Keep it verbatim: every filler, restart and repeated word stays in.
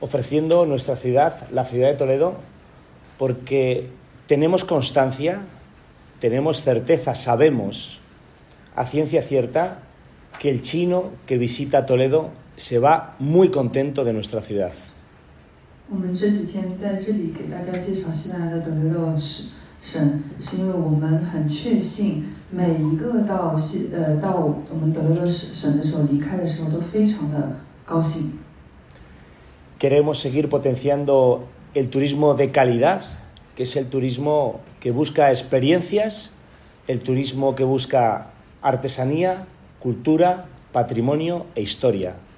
ofreciendo nuestra ciudad, la ciudad de Toledo, porque tenemos constancia, tenemos certeza, sabemos a ciencia cierta que el chino que visita Toledo se va muy contento de nuestra ciudad. 我们这几天在这里给大家介绍西班牙的多雷多省，是因为我们很确信每一个到西呃到我们多雷多省的时候离开的时候都非常的高兴。 Queremos seguir potenciando el turismo de calidad, que es el turismo que busca experiencias, el turismo que busca artesanía, cultura, patrimonio e historia.